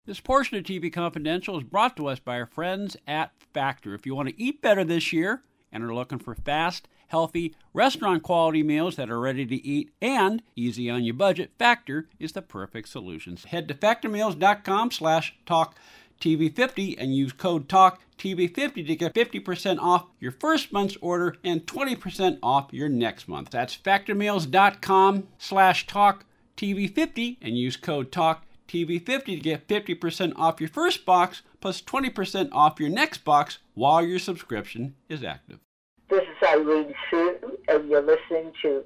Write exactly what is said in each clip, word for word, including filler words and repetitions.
This portion of T V Confidential is brought to us by our friends at Factor. If you want to eat better this year and are looking for fast, healthy, restaurant-quality meals that are ready to eat and easy on your budget, Factor is the perfect solution. Head to factormeals.com slash talk TV fifty and use code talk T V fifty to get fifty percent off your first month's order and twenty percent off your next month. That's factormeals.com slash talk TV fifty and use code talk T V fifty to get fifty percent off your first box plus twenty percent off your next box while your subscription is active. This is Irene Sue, and you're listening to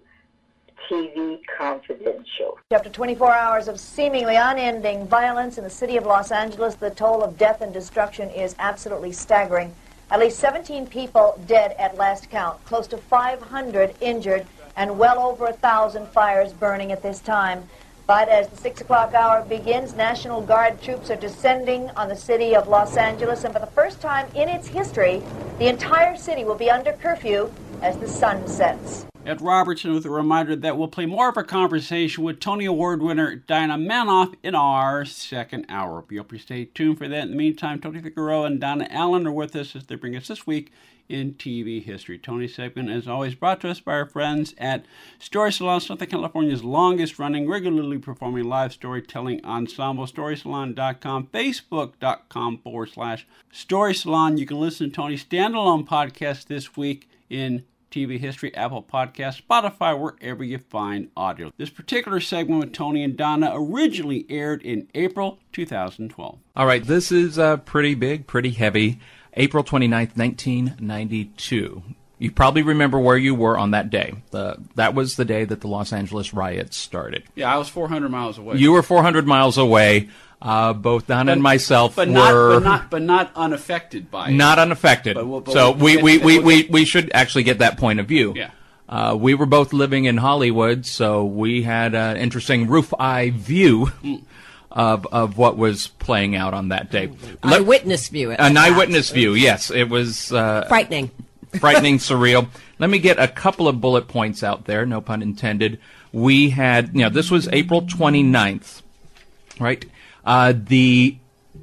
T V Confidential. After twenty-four hours of seemingly unending violence in the city of Los Angeles, the toll of death and destruction is absolutely staggering. At least seventeen people dead at last count, close to five hundred injured, and well over a thousand fires burning at this time. But as the six o'clock hour begins, National Guard troops are descending on the city of Los Angeles, and for the first time in its history, the entire city will be under curfew as the sun sets. Ed Robertson with a reminder that we'll play more of a conversation with Tony Award winner Dinah Manoff in our second hour. Be able to stay tuned for that. In the meantime, Tony Figueroa and Donna Allen are with us as they bring us this week in T V history. Tony's segment, as always, brought to us by our friends at Story Salon, Southern California's longest-running, regularly performing live storytelling ensemble. story salon dot com, facebook.com forward slash Story Salon. You can listen to Tony's standalone podcast this week in T V history, Apple Podcasts, Spotify, wherever you find audio. This particular segment with Tony and Donna originally aired in April two thousand twelve. All right, this is uh, pretty big, pretty heavy. April twenty-ninth, nineteen ninety-two. You probably remember where you were on that day. The, that was the day that the Los Angeles riots started. Yeah, I was four hundred miles away. You were four hundred miles away. Uh, both Donna but, and myself but were... Not, but, not, but not unaffected by it. Not unaffected. But we'll, but so we'll, we, we, we, we, we should actually get that point of view. Yeah. Uh, we were both living in Hollywood, so we had an interesting roof-eye view mm. of of what was playing out on that day. Eyewitness view. An eyewitness view, yes. It was... Uh, frightening. Frightening, surreal. Let me get a couple of bullet points out there, no pun intended. We had, you know, this was April twenty-ninth, right? Uh, the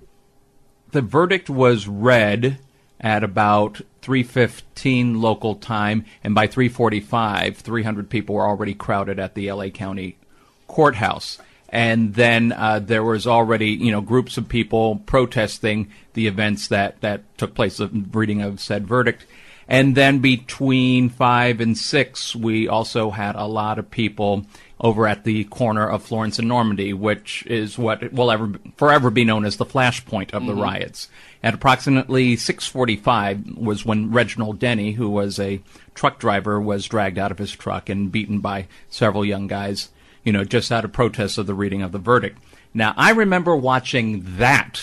the verdict was read at about three fifteen local time, and by three forty-five, three hundred people were already crowded at the L A County courthouse. And then uh, there was already, you know, groups of people protesting the events that, that took place, the reading of said verdict. And then between five and six, we also had a lot of people over at the corner of Florence and Normandy, which is what will ever forever be known as the flashpoint of mm-hmm. the riots. At approximately six forty-five was when Reginald Denny, who was a truck driver, was dragged out of his truck and beaten by several young guys, you know, just out of protest of the reading of the verdict. Now, I remember watching that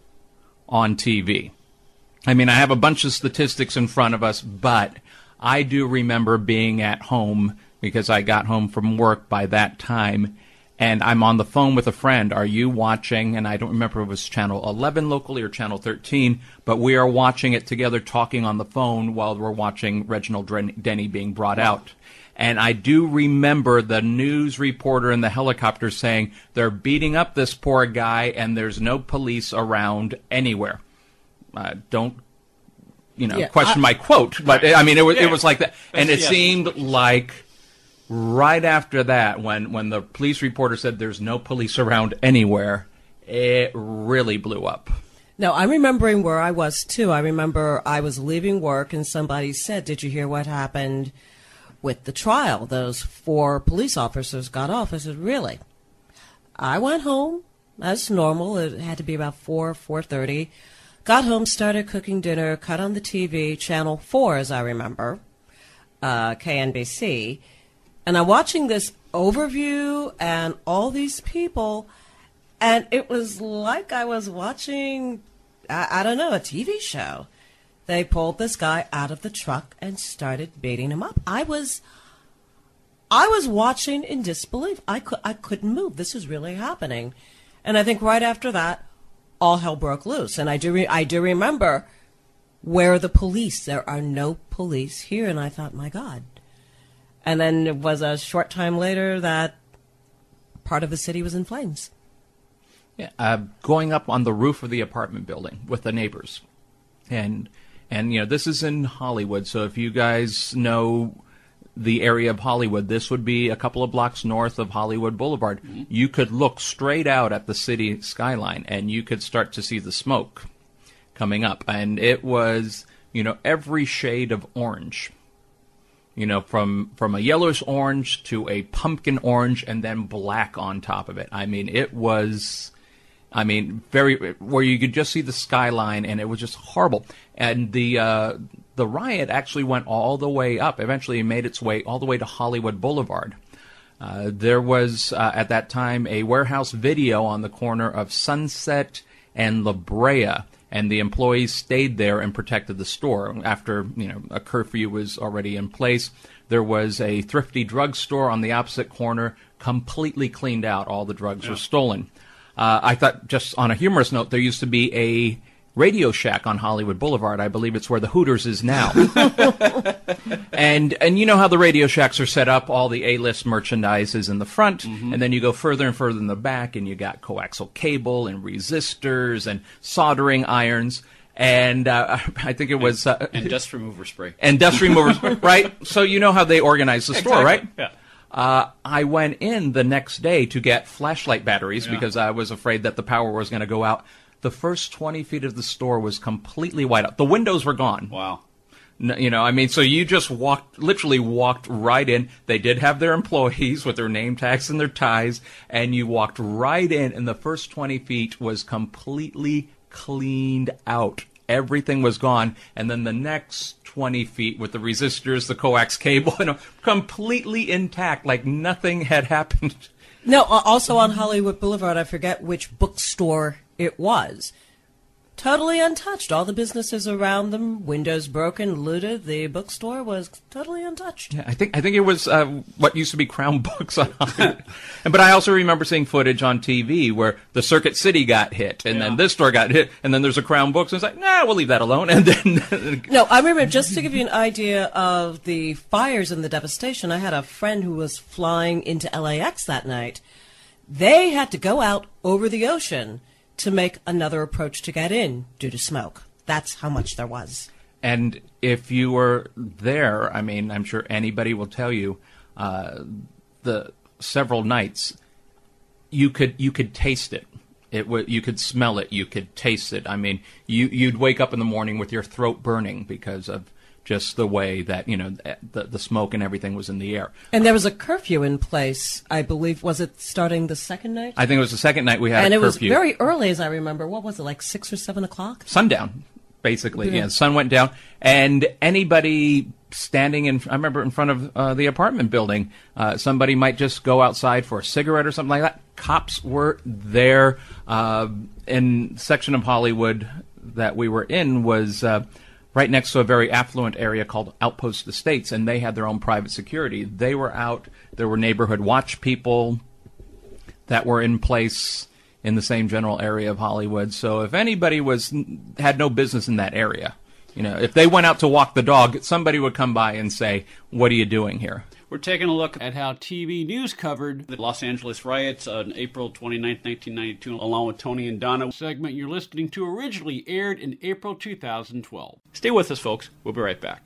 on T V. I mean, I have a bunch of statistics in front of us, but I do remember being at home because I got home from work by that time, and I'm on the phone with a friend. Are you watching? And I don't remember if it was Channel eleven locally or Channel thirteen, but we are watching it together, talking on the phone while we're watching Reginald Denny being brought out. And I do remember the news reporter in the helicopter saying, they're beating up this poor guy, and there's no police around anywhere. Uh, don't, you know, yeah, question I, my quote, but right. I mean, it was, yeah. it was like that. And it yeah. seemed like right after that, when, when the police reporter said there's no police around anywhere, it really blew up. No, I'm remembering where I was, too. I remember I was leaving work, and somebody said, did you hear what happened with the trial? Those four police officers got off. I said, really? I went home, as normal. It had to be about four, four thirty. Got home, started cooking dinner, cut on the T V, Channel four, as I remember, uh, K N B C. And I'm watching this overview and all these people, and it was like I was watching, I, I don't know, a T V show. They pulled this guy out of the truck and started beating him up. I was, I was watching in disbelief. I, could, I couldn't move. This is really happening. And I think right after that, all hell broke loose. And I do, re- I do remember, where are the police? There are no police here. And I thought, my God. And then it was a short time later that part of the city was in flames. Yeah, uh, going up on the roof of the apartment building with the neighbors. And, and you know, this is in Hollywood, so if you guys know the area of Hollywood, this would be a couple of blocks north of Hollywood Boulevard. Mm-hmm. You could look straight out at the city skyline, and you could start to see the smoke coming up. And it was, you know, every shade of orange. You know, from, from a yellowish orange to a pumpkin orange and then black on top of it. I mean, it was... I mean, very where you could just see the skyline, and it was just horrible. And the uh, the riot actually went all the way up. Eventually, it made its way all the way to Hollywood Boulevard. Uh, there was uh, at that time a warehouse video on the corner of Sunset and La Brea, and the employees stayed there and protected the store. After you know a curfew was already in place, there was a thrifty drugstore on the opposite corner, completely cleaned out. All the drugs yeah. were stolen. Uh, I thought, just on a humorous note, there used to be a Radio Shack on Hollywood Boulevard. I believe it's where the Hooters is now. and and you know how the Radio Shacks are set up. All the A-list merchandise is in the front, mm-hmm. and then you go further and further in the back, and you got coaxial cable and resistors and soldering irons. And uh, I think it was... Uh, and dust remover spray. And dust remover spray, right? So you know how they organize the store, exactly. right? Yeah. Uh, I went in the next day to get flashlight batteries yeah. because I was afraid that the power was going to go out. The first twenty feet of the store was completely white out. The windows were gone. Wow. No, you know, I mean, so you just walked, literally walked right in. They did have their employees with their name tags and their ties, and you walked right in, and the first twenty feet was completely cleaned out. Everything was gone, and then the next twenty feet with the resistors, the coax cable, you know, completely intact, like nothing had happened. No, also on Hollywood Boulevard, I forget which bookstore it was. Totally untouched. All the businesses around them, windows broken, looted. The bookstore was totally untouched. Yeah, I think I think it was uh, what used to be Crown Books on Hollywood. But I also remember seeing footage on T V where the Circuit City got hit, and yeah. then this store got hit, and then there's a Crown Books, and it's like, nah, we'll leave that alone. And then no, I remember, just to give you an idea of the fires and the devastation, I had a friend who was flying into L A X that night. They had to go out over the ocean to make another approach to get in due to smoke. That's how much there was. And if you were there, I mean, I'm sure anybody will tell you, uh, the several nights, you could you could taste it. It w- you could smell it. You could taste it. I mean, you you'd wake up in the morning with your throat burning because of just the way that, you know, the, the smoke and everything was in the air. And there was a curfew in place, I believe. Was it starting the second night? I think it was the second night we had and a curfew. And it was very early, as I remember. What was it, like six or seven o'clock? Sundown, basically. Yeah. Yeah, the sun went down. And anybody standing in, I remember in front of uh, the apartment building, uh, somebody might just go outside for a cigarette or something like that. Cops were there. Uh, in the section of Hollywood that we were in was... Uh, right next to a very affluent area called Outpost Estates, and they had their own private security. They were out. There were neighborhood watch people that were in place in the same general area of Hollywood. So if anybody was had no business in that area, you know, if they went out to walk the dog, somebody would come by and say, "What are you doing here?" We're taking a look at how T V news covered the Los Angeles riots on April twenty-ninth, nineteen ninety-two, along with Tony and Donna. The segment you're listening to originally aired in April two thousand twelve. Stay with us, folks. We'll be right back.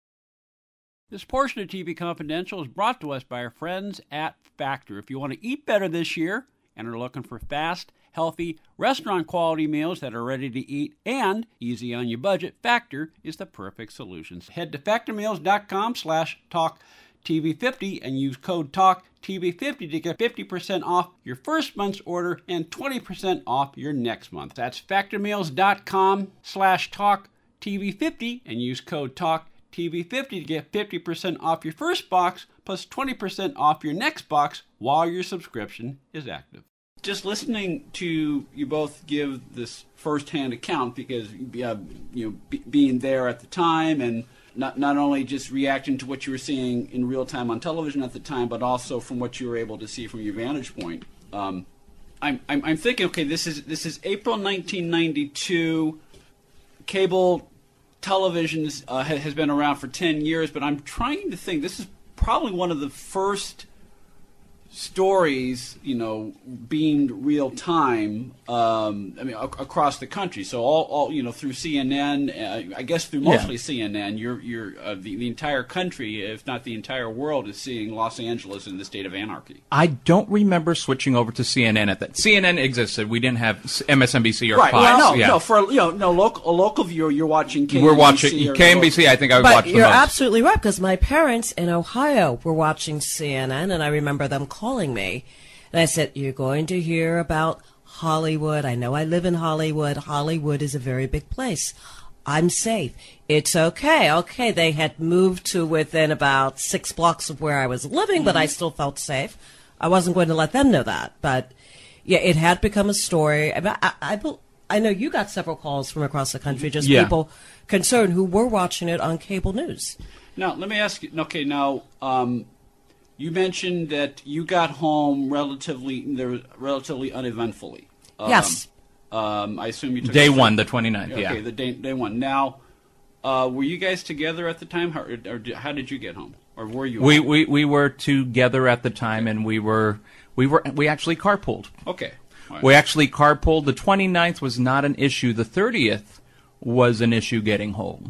This portion of T V Confidential is brought to us by our friends at Factor. If you want to eat better this year and are looking for fast, healthy, restaurant-quality meals that are ready to eat and easy on your budget, Factor is the perfect solution. Head to factor meals dot com slash talk T V fifty and use code talk T V fifty to get fifty percent off your first month's order and twenty percent off your next month. That's factor meals dot com slash talk T V fifty and use code talk T V fifty to get fifty percent off your first box plus twenty percent off your next box while your subscription is active. Just listening to you both give this first-hand account, because uh, you know, be, being there at the time and Not not only just reacting to what you were seeing in real time on television at the time, but also from what you were able to see from your vantage point. Um, I'm, I'm I'm thinking, okay, this is this is April nineteen ninety-two. Cable television uh, has been around for ten years, but I'm trying to think. This is probably one of the first stories, you know, beamed real time. Um, I mean, ac- across the country. So all, all, you know, through C N N. Uh, I guess through mostly Yeah. C N N. You're, you're uh, the, the entire country, if not the entire world, is seeing Los Angeles in the state of anarchy. I don't remember switching over to C N N at that. C N N existed. We didn't have M S N B C or Right. Fox. Well, no, yeah. no. For you know, no local, a local viewer, you're watching K M B C. We're watching or- K M B C. I think I would But watch the you're most. absolutely right, because my parents in Ohio were watching C N N, and I remember them calling me. And I said, you're going to hear about Hollywood. I know I live in Hollywood. Hollywood is a very big place. I'm safe. It's okay. Okay, they had moved to within about six blocks of where I was living, but I still felt safe. I wasn't going to let them know that. But, yeah, it had become a story. I, I, I, I know you got several calls from across the country, just Yeah. people concerned who were watching it on cable news. Now, let me ask you. Okay, now um, you mentioned that you got home relatively, there was relatively uneventfully. Um, Yes. Um, I assume you took Day a- one, the twenty-ninth, Okay, yeah. the day, day one. Now, uh, were you guys together at the time, how, or, or did- how did you get home, or were you? We, home? we we were together at the time, and we were we were we actually carpooled. Okay. All right. We actually carpooled. The twenty-ninth was not an issue. The thirtieth was an issue getting home.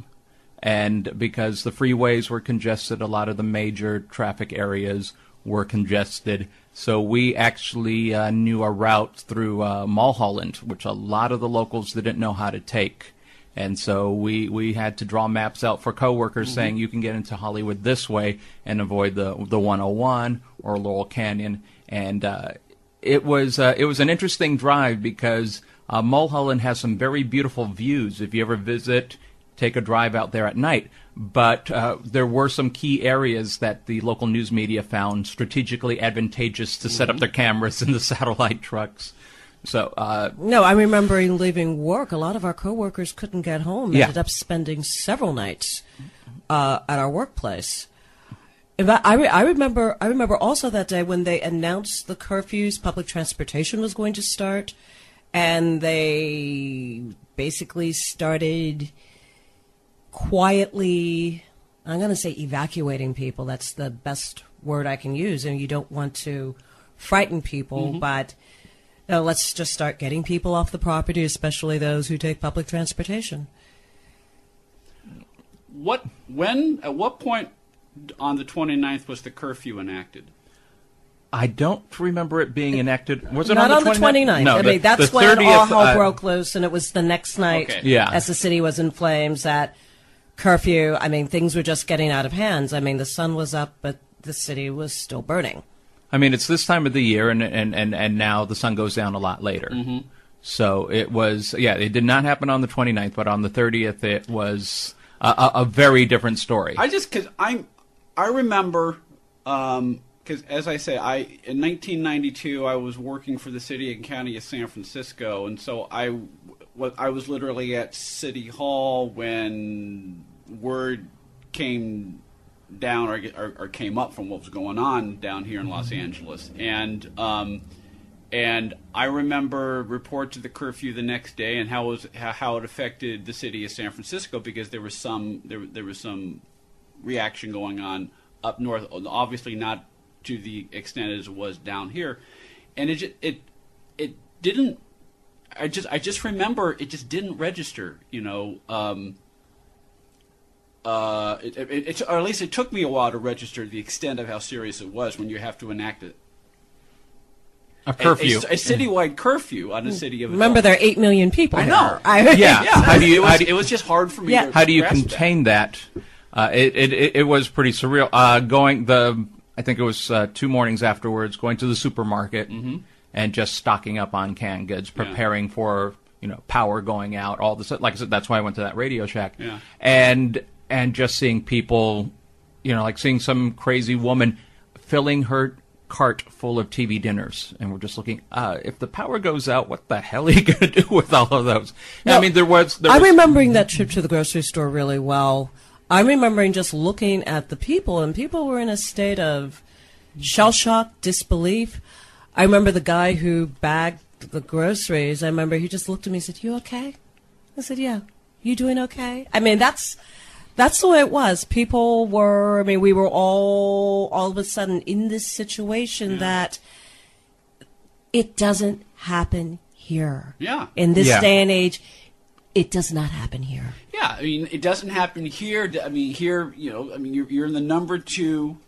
And because the freeways were congested, a lot of the major traffic areas were congested. So we actually uh, knew a route through uh, Mulholland, which a lot of the locals didn't know how to take. And so we, we had to draw maps out for coworkers saying you can get into Hollywood this way and avoid the the one oh one or Laurel Canyon. And uh, it was uh, it was an interesting drive because uh, Mulholland has some very beautiful views. If you ever visit, take a drive out there at night. But uh, there were some key areas that the local news media found strategically advantageous to set up their cameras in the satellite trucks. So, uh, No, I'm remembering leaving work. A lot of our coworkers couldn't get home. Yeah. Ended up spending several nights uh, at our workplace. In fact, I, re- I remember. I remember also that day when they announced the curfews. Public transportation was going to start, and they basically started quietly. I'm going to say evacuating people. That's the best word I can use. And you don't want to frighten people, but. No, let's just start getting people off the property, especially those who take public transportation. What, when, at what point on the twenty-ninth was the curfew enacted? I don't remember it being enacted. Was it Not on the on the twenty-ninth. No, I the, mean, that's the when thirtieth, all hell uh, broke loose, and it was the next night Okay. Yeah. as the city was in flames, that curfew. I mean, things were just getting out of hands. I mean, the sun was up, but the city was still burning. I mean, it's this time of the year, and and, and, and now the sun goes down a lot later. Mm-hmm. So it was, yeah, it did not happen on the twenty-ninth, but on the thirtieth, it was a, a, a very different story. I just, because I'm, I remember, because as I say, I in nineteen ninety-two, I was working for the city and county of San Francisco, and so I, wa- I was literally at City Hall when word came down or, or, or came up from what was going on down here in Los Angeles, and um, and I remember reports of the curfew the next day and how it was how, how it affected the city of San Francisco, because there was some there there was some reaction going on up north, obviously not to the extent as it was down here, and it just, it it didn't. I just I just remember it just didn't register, you know. Um, Uh, it, it, it, or at least it took me a while to register the extent of how serious it was when you have to enact a, a curfew. a, a, a citywide curfew on a city of Remember, adults. there are eight million people. I here. know. I, yeah. Yeah, How do you? it, How was, do you it was just hard for me. Yeah. to How do you grasp contain that? Uh, it, it it it was pretty surreal. Uh, going the I think it was uh, two mornings afterwards, going to the supermarket Mm-hmm. and just stocking up on canned goods, Yeah. preparing for you know power going out. All this, like I said, that's why I went to that Radio Shack. Yeah. And and just seeing people, you know, like seeing some crazy woman filling her cart full of T V dinners, and we're just looking. Uh, if the power goes out, what the hell are you going to do with all of those? No, I mean, there was. There I'm was remembering that trip to the grocery store really well. I'm remembering just looking at the people, and people were in a state of shell shock, disbelief. I remember the guy who bagged the groceries. I remember he just looked at me and said, "You okay?" I said, "Yeah." "You doing okay?" I mean, that's That's the way it was. People were, I mean, we were all, all of a sudden in this situation yeah. that it doesn't happen here. Yeah. In this yeah. day and age, it does not happen here. Yeah, I mean, it doesn't happen here. I mean, here, you know, I mean, you're, you're in the number two,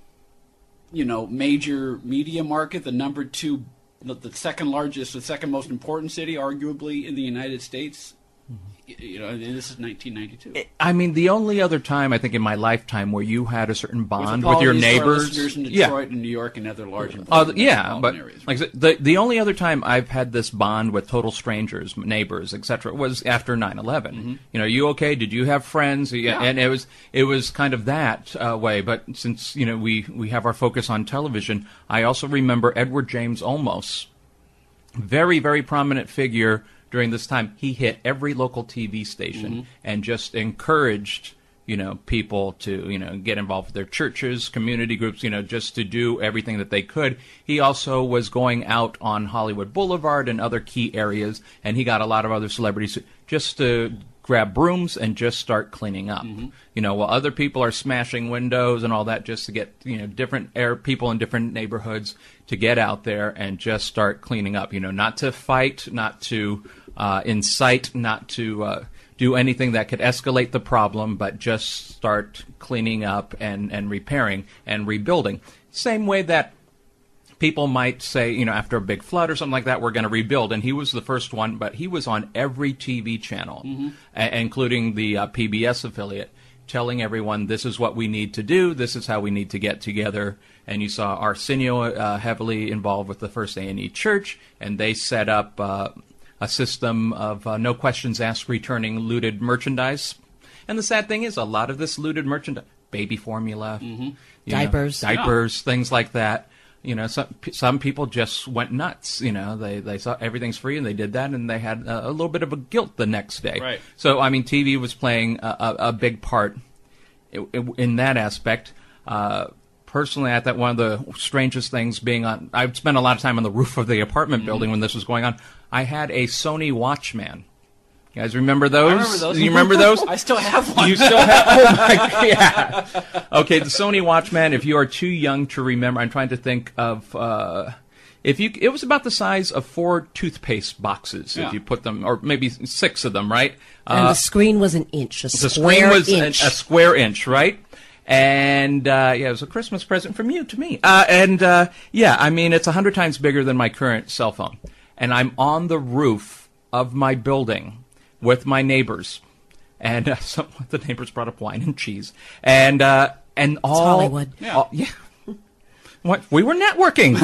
you know, major media market, the number two, the second largest, the second most important city, arguably, in the United States. You know, and this is nineteen ninety-two. I mean, the only other time I think in my lifetime where you had a certain bond with, with your neighbors, listeners in Detroit yeah. and New York and other large uh, yeah, but areas. Like I said, the the only other time I've had this bond with total strangers, neighbors, et cetera, was after nine eleven. Mm-hmm. You know, you okay? Did you have friends? Yeah. And it was it was kind of that uh, way. But since you know we we have our focus on television, I also remember Edward James Olmos, very very prominent figure. During this time, he hit every local T V station mm-hmm. and just encouraged, you know, people to, you know, get involved with their churches, community groups, you know, just to do everything that they could. He also was going out on Hollywood Boulevard and other key areas, and he got a lot of other celebrities just to grab brooms and just start cleaning up. Mm-hmm. You know, while other people are smashing windows and all that just to get, you know, different air people in different neighborhoods to get out there and just start cleaning up. You know, not to fight, not to uh, incite, not to uh, do anything that could escalate the problem, but just start cleaning up and, and repairing and rebuilding. Same way that people might say, you know, after a big flood or something like that, we're going to rebuild. And he was the first one, but he was on every T V channel, mm-hmm. a- including the uh, P B S affiliate, telling everyone this is what we need to do, this is how we need to get together. And you saw Arsenio uh, heavily involved with the First A and E Church, and they set up uh, a system of uh, no questions asked returning looted merchandise. And the sad thing is, a lot of this looted merchandise, baby formula, mm-hmm. diapers, know, diapers, yeah. things like that. You know, some some people just went nuts. You know, they they saw everything's free and they did that, and they had a, a little bit of a guilt the next day. Right. So I mean, T V was playing a, a, a big part in, in that aspect. Uh, personally, I thought one of the strangest things being on. I've spent a lot of time on the roof of the apartment mm-hmm. building when this was going on. I had a Sony Watchman. You guys remember those? I remember those. You remember those? I still have one. You still have? Oh my God! Yeah. Okay, the Sony Watchman. If you are too young to remember, I'm trying to think of. Uh, if you, it was about the size of four toothpaste boxes. Yeah. If you put them, or maybe six of them, right? And uh, the screen was an inch. A the square screen was inch. A, a square inch, right? And uh, yeah, it was a Christmas present from you to me. Uh, and uh, yeah, I mean, it's a hundred times bigger than my current cell phone. And I'm on the roof of my building with my neighbors, and uh, some the neighbors brought up wine and cheese, and uh, and all it's Hollywood. Yeah, all, yeah. What we were networking.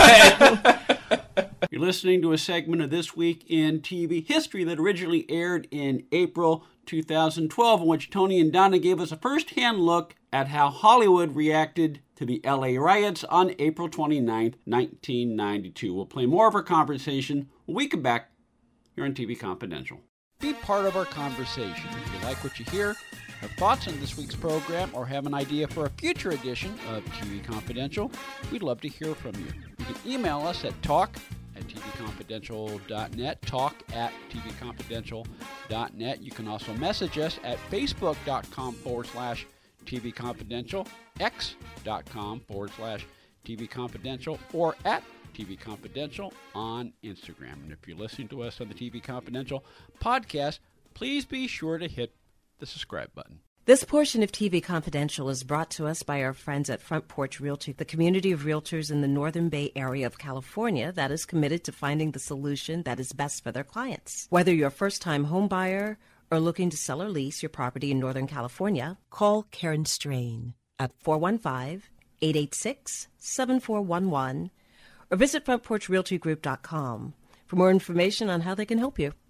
You're listening to a segment of This Week in T V History that originally aired in April two thousand twelve, in which Tony and Donna gave us a first-hand look at how Hollywood reacted to the L A riots on April twenty-ninth, nineteen ninety-two. We'll play more of our conversation when we come back here on T V Confidential. Be part of our conversation. If you like what you hear, have thoughts on this week's program, or have an idea for a future edition of T V Confidential, we'd love to hear from you. You can email us at talk at t v confidential dot net, talk at t v confidential dot net. You can also message us at facebook.com forward slash TV Confidential, x.com forward slash TV Confidential, or at T V Confidential on Instagram. And if you're listening to us on the T V Confidential podcast, please be sure to hit the subscribe button. This portion of T V Confidential is brought to us by our friends at Front Porch Realty, the community of realtors in the Northern Bay area of California that is committed to finding the solution that is best for their clients. Whether you're a first-time home buyer or looking to sell or lease your property in Northern California, call Karen Strain at four one five, eight eight six, seven four one one or visit front porch realty group dot com for more information on how they can help you.